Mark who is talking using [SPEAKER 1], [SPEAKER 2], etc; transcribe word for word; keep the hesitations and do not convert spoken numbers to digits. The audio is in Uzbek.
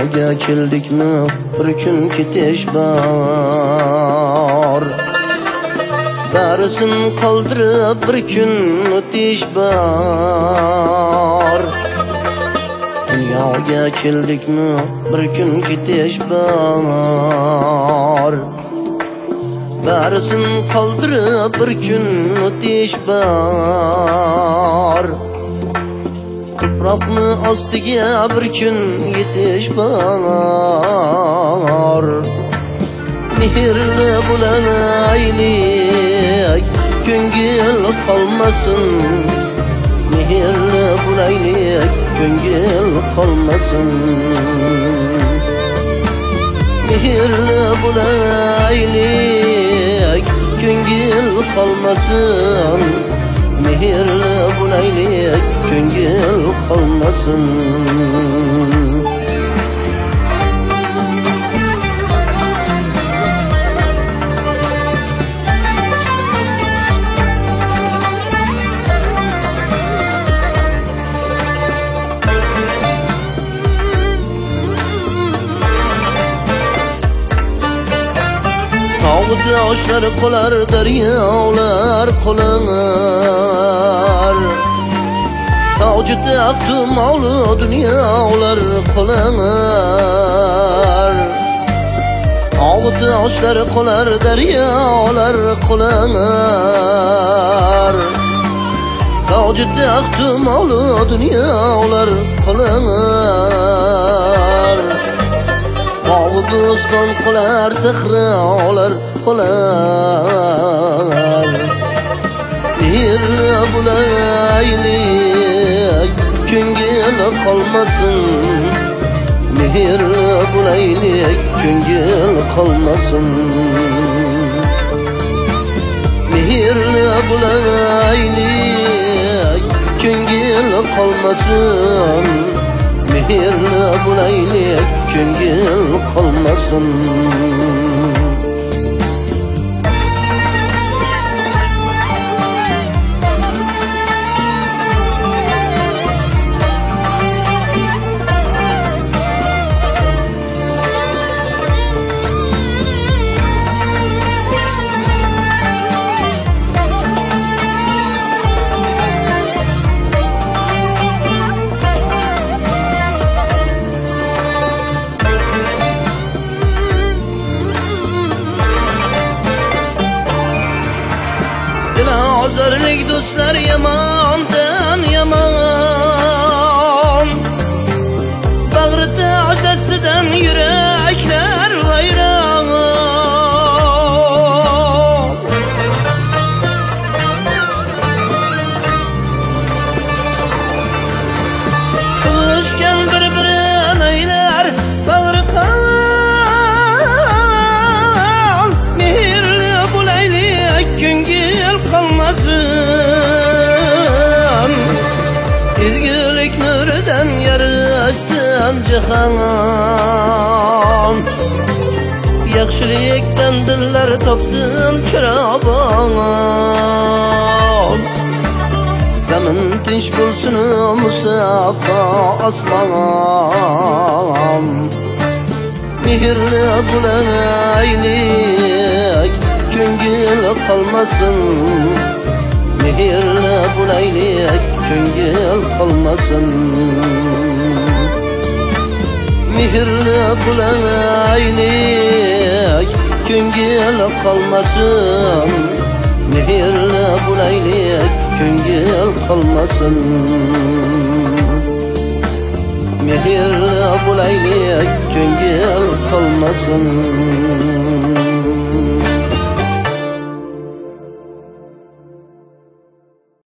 [SPEAKER 1] Dunyoga keldikmi bir kun ketish bor. Barisin qoldirib bir kun o'tish bor. Dunyoga keldikmi bir kun ketish bor. Barisin qoldirib bir kun o'tish bor. Tuproqni ostiga bir kun yetish bor. Mehrli bo'laylik, ko'ngil qolmasin. Mehrli bo'laylik, ko'ngil qolmasin. Mehrli bo'laylik, ko'ngil qolmasin. Mehrli bo'laylik, ko'ngil qolmasin. Toshlar qolar, daryolar qolar. Toji taxtu mavlu dunyolar qolar. Toshlar qolar, daryolar qolar. Toji taxtu mavlu dunyolar qolar. Bo'ston qolar, sahrolar qolar. Mehrli bo'laylik, ko'ngil qolmasin. Mehrli bo'laylik, ko'ngil qolmasin. Mehrli bo'laylik, ko'ngil qolmasin. Mehrli bo'laylik, ko'ngil qolmasin. Ozorlik do'stlar yamondan yamon. Bag'rida ojdasidan yuraklar vayron. Qo'shgan bir-birini aylar bag'ri qon. Mehrli bo'laylik, ko'ngil qolmasin. Ezgulik nuridan yarashsin jahon. Yaxshilikdan dillar topsin chirog'on. Zamin tinch bo'lsin, musaffo osmon. Mehrli bo'laylik, ko'ngil qolmasin. Mehrli bo'laylik, ko'ngil qolmasin. Mehrli bo'laylik, ko'ngil qolmasin. Mehrli bo'laylik, ko'ngil qolmasin. Mehrli bo'laylik, ko'ngil qolmasin.